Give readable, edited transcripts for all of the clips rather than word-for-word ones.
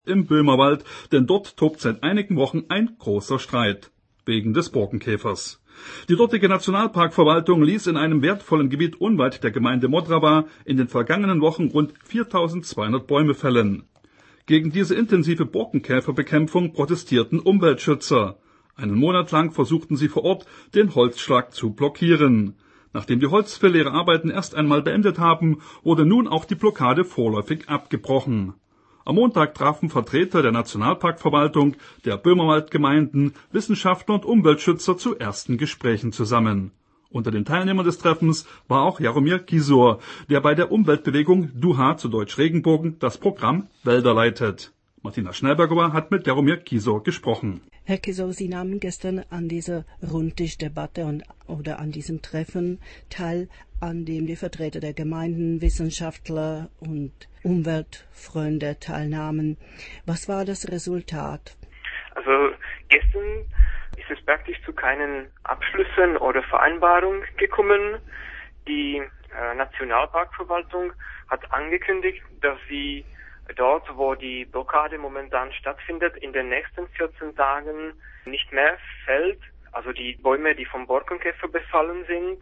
im Böhmerwald, denn dort tobt seit einigen Wochen ein großer Streit wegen des Borkenkäfers. Die dortige Nationalparkverwaltung ließ in einem wertvollen Gebiet unweit der Gemeinde Modrava in den vergangenen Wochen rund 4.200 Bäume fällen. Gegen diese intensive Borkenkäferbekämpfung protestierten Umweltschützer. Einen Monat lang versuchten sie vor Ort, den Holzschlag zu blockieren. Nachdem die Holzfäller ihre Arbeiten erst einmal beendet haben, wurde nun auch die Blockade vorläufig abgebrochen. Am Montag trafen Vertreter der Nationalparkverwaltung, der Böhmerwaldgemeinden, Wissenschaftler und Umweltschützer zu ersten Gesprächen zusammen. Unter den Teilnehmern des Treffens war auch Jaromir Kisor, der bei der Umweltbewegung Duha, zu Deutsch Regenbogen, das Programm Wälder leitet. Martina Schnellberger hat mit Jaromir Kisor gesprochen. Herr Kisor, Sie nahmen gestern an dieser Rundtischdebatte oder an diesem Treffen teil, an dem die Vertreter der Gemeinden, Wissenschaftler und Umweltfreunde teilnahmen. Was war das Resultat? Also gestern ist es praktisch zu keinen Abschlüssen oder Vereinbarungen gekommen. Die Nationalparkverwaltung hat angekündigt, dass sie dort, wo die Blockade momentan stattfindet, in den nächsten 14 Tagen nicht mehr fällt. Also die Bäume, die vom Borkenkäfer befallen sind.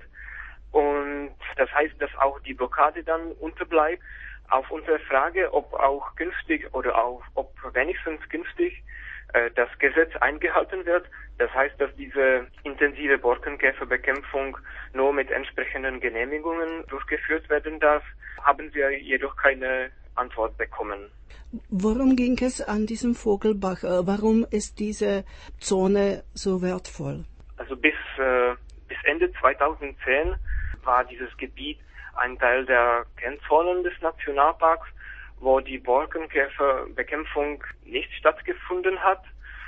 Und das heißt, dass auch die Blockade dann unterbleibt. Auf unsere Frage, ob auch künftig oder auch ob wenigstens künftig das Gesetz eingehalten wird, das heißt, dass diese intensive Borkenkäferbekämpfung nur mit entsprechenden Genehmigungen durchgeführt werden darf, haben wir jedoch keine Antwort bekommen. Worum ging es an diesem Vogelbach? Warum ist diese Zone so wertvoll? Also bis Ende 2010 war dieses Gebiet ein Teil der Kennzonen des Nationalparks, wo die Borkenkäferbekämpfung nicht stattgefunden hat.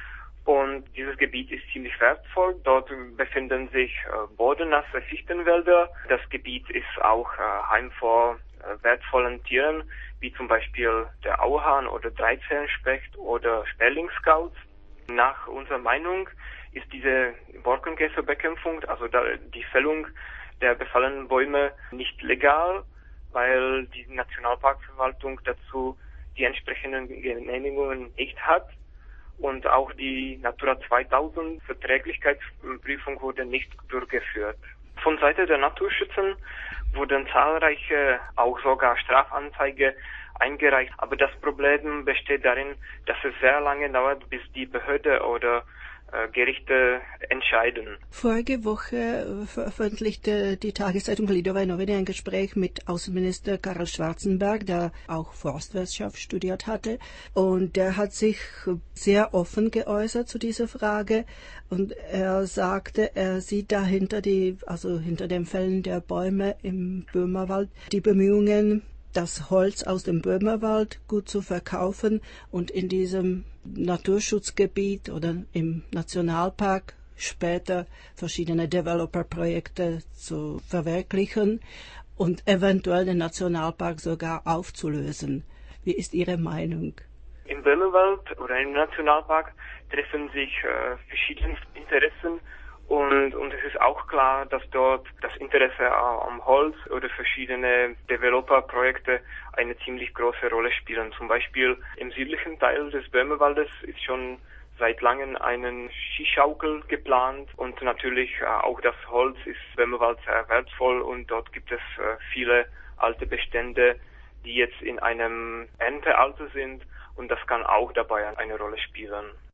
Und dieses Gebiet ist ziemlich wertvoll. Dort befinden sich bodennasse Fichtenwälder. Das Gebiet ist auch Heim vor wertvollen Tieren, wie zum Beispiel der Auerhahn oder Dreizehnspecht oder Sperlingsgauz. Nach unserer Meinung ist diese Borkenkäferbekämpfung, also die Fällung der befallenen Bäume, nicht legal, weil die Nationalparkverwaltung dazu die entsprechenden Genehmigungen nicht hat. Und auch die Natura 2000 Verträglichkeitsprüfung wurde nicht durchgeführt. Von Seite der Naturschützer wurden zahlreiche, auch sogar Strafanzeige eingereicht. Aber das Problem besteht darin, dass es sehr lange dauert, bis die Behörde oder Gerichte entscheiden. Vorige Woche veröffentlichte die Tageszeitung Lidová noviny ein Gespräch mit Außenminister Karel Schwarzenberg, der auch Forstwirtschaft studiert hatte. Und der hat sich sehr offen geäußert zu dieser Frage. Und er sagte, er sieht dahinter hinter dem Fällen der Bäume im Böhmerwald, die Bemühungen, das Holz aus dem Böhmerwald gut zu verkaufen und in diesem Naturschutzgebiet oder im Nationalpark später verschiedene Developer-Projekte zu verwirklichen und eventuell den Nationalpark sogar aufzulösen. Wie ist Ihre Meinung? Im Böhmerwald oder im Nationalpark treffen sich verschiedene Interessen. Und es ist auch klar, dass dort das Interesse am Holz oder verschiedene Developer-Projekte eine ziemlich große Rolle spielen. Zum Beispiel im südlichen Teil des Böhmerwaldes ist schon seit langem eine Skischaukel geplant und natürlich auch das Holz ist im Böhmerwald sehr wertvoll und dort gibt es viele alte Bestände, die jetzt in einem Erntealter sind und das kann auch dabei eine Rolle spielen.